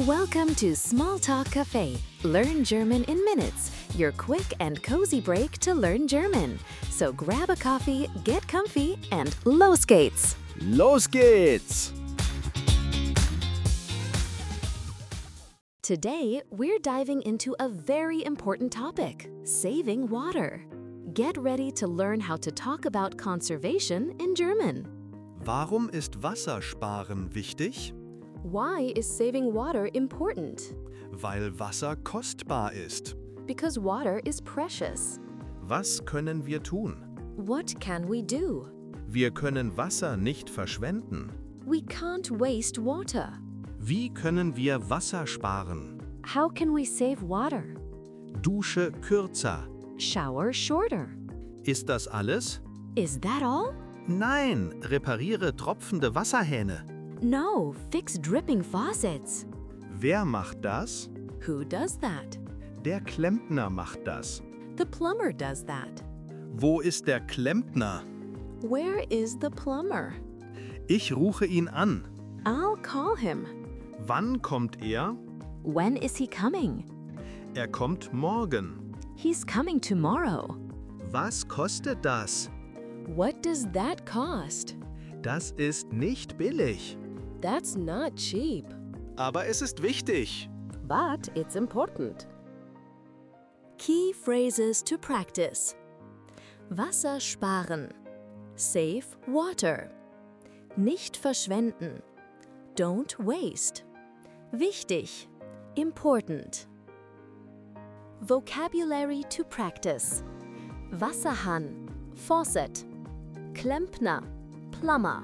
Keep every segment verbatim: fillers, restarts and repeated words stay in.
Welcome to Small Talk Cafe. Learn German in minutes. Your quick and cozy break to learn German. So grab a coffee, get comfy, and los geht's! Los geht's! Today, we're diving into a very important topic, saving water. Get ready to learn how to talk about conservation in German. Warum ist Wassersparen wichtig? Why is saving water important? Weil Wasser kostbar ist. Because water is precious. Was können wir tun? What can we do? Wir können Wasser nicht verschwenden. We can't waste water. Wie können wir Wasser sparen? How can we save water? Dusche kürzer. Shower shorter. Ist das alles? Is that all? Nein, repariere tropfende Wasserhähne. No, fix dripping faucets. Wer macht das? Who does that? Der Klempner macht das. The plumber does that. Wo ist der Klempner? Where is the plumber? Ich rufe ihn an. I'll call him. Wann kommt er? When is he coming? Er kommt morgen. He's coming tomorrow. Was kostet das? What does that cost? Das ist nicht billig. That's not cheap. Aber es ist wichtig. But it's important. Key phrases to practice. Wasser sparen. Save water. Nicht verschwenden. Don't waste. Wichtig. Important. Vocabulary to practice. Wasserhahn. Faucet. Klempner. Plumber.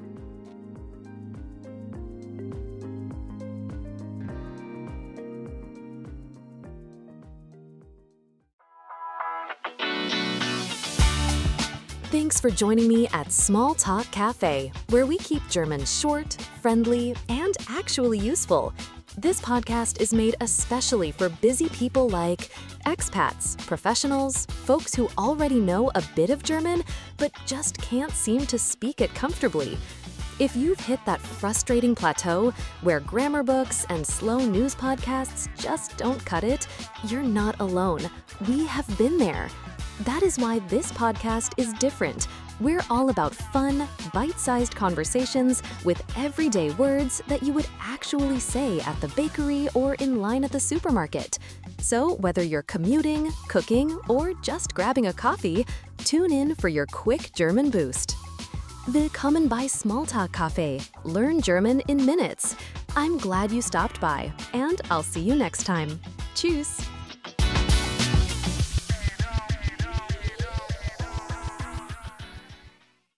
Thanks for joining me at Small Talk Cafe, where we keep German short, friendly, and actually useful. This podcast is made especially for busy people like expats, professionals, folks who already know a bit of German but just can't seem to speak it comfortably. If you've hit that frustrating plateau where grammar books and slow news podcasts just don't cut it, you're not alone. We have been there. That is why this podcast is different. We're all about fun, bite-sized conversations with everyday words that you would actually say at the bakery or in line at the supermarket. So whether you're commuting, cooking, or just grabbing a coffee, tune in for your quick German boost. Willkommen bei Smalltalk Cafe. Learn German in minutes. I'm glad you stopped by, and I'll see you next time. Tschüss!